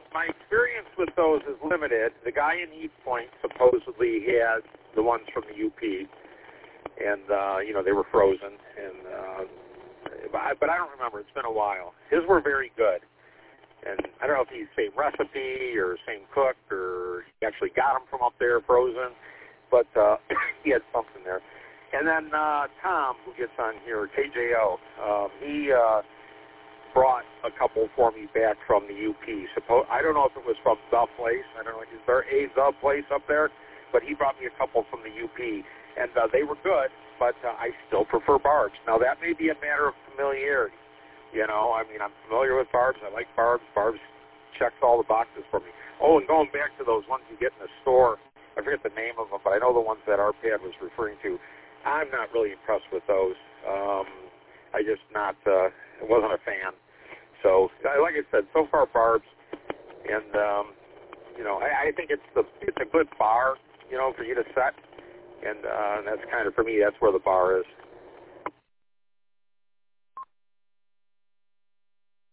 my experience with those is limited. The guy in East Point supposedly had the ones from the UP, and they were frozen. And but I don't remember. It's been a while. His were very good, and I don't know if he's same recipe or same cook or he actually got them from up there frozen, but he had something there. And then Tom, who gets on here, KJO, he brought a couple for me back from the UP. I don't know if it was from The Place. I don't know. Is there a The Place up there? But he brought me a couple from the UP, and they were good, but I still prefer Barb's. Now, that may be a matter of familiarity. I mean, I'm familiar with Barb's. I like Barb's. Barb's checks all the boxes for me. Oh, and going back to those ones you get in the store, I forget the name of them, but I know the ones that RPAD was referring to. I'm not really impressed with those. I just wasn't a fan. So, like I said, so far Barb's, and I think it's a good bar, for you to set, and that's kind of, for me, that's where the bar is.